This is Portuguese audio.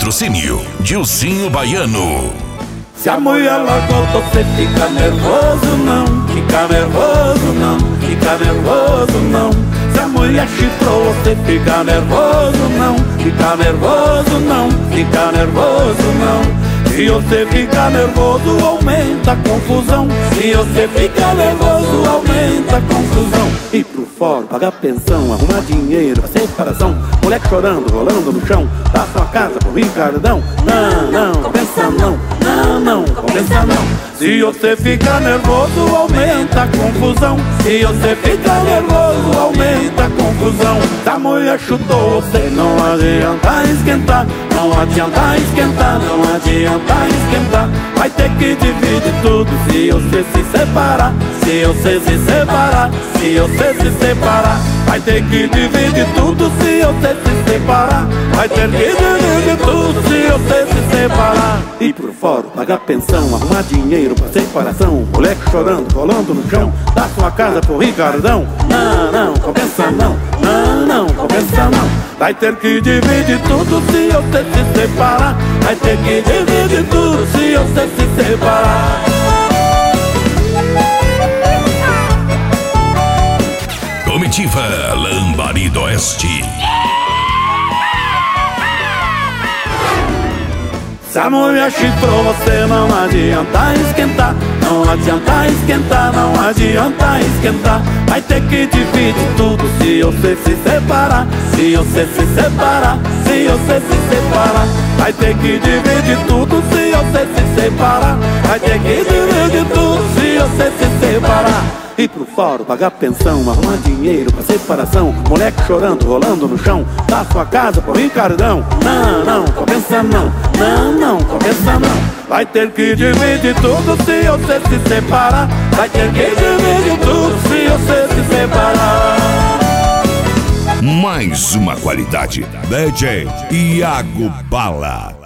Patrocínio Dilcinho Baiano. Se a mulher largou, você fica nervoso não. Fica nervoso não, fica nervoso não. Se a mulher chifrou, você fica nervoso não. Fica nervoso não, fica nervoso não. Se você fica nervoso, aumenta a confusão. Se você fica nervoso, aumenta a confusão. Ir pro fórum, pagar pensão, arrumar dinheiro pra separação. Moleque chorando, rolando no chão, dá sua casa pro Ricardão. Não, compensa não, não, compensa não. Se você fica nervoso, aumenta a confusão. Se você fica nervoso, aumenta a confusão. Se a mulher chutou, você não adianta esquentar. Não adianta esquentar, não adianta esquentar. Vai ter que dividir tudo se você se separar. Se você se separar, se você se separar. Vai ter que dividir tudo se você se separar. Vai ter que dividir tudo se você se separar. Ir pro fórum, pagar pensão, arrumar dinheiro pra separação. Moleque chorando, rolando no chão, dá sua casa pro Ricardão. Não, compensa não, não, compensa não. Vai ter que dividir tudo se você se separar. Vai ter que dividir tudo se você se separar. Comitiva Lambari do Oeste. Se a mulher chifrou, você não adianta esquentar. Não adianta esquentar, não adianta esquentar. Vai ter que dividir tudo se você se separar. Se você se separar, se você se separar. Vai ter que dividir tudo se você se separar. Vai ter que dividir tudo se você se separar. Ir pro fórum, pagar pensão, arrumar dinheiro pra separação. Moleque chorando, rolando no chão, dá sua casa pro Ricardão. Não, compensa não, não, compensa não. Vai ter que dividir tudo se você se separar. Vai ter que dividir tudo se você se separar. Mais uma qualidade. DJ Iago Bala.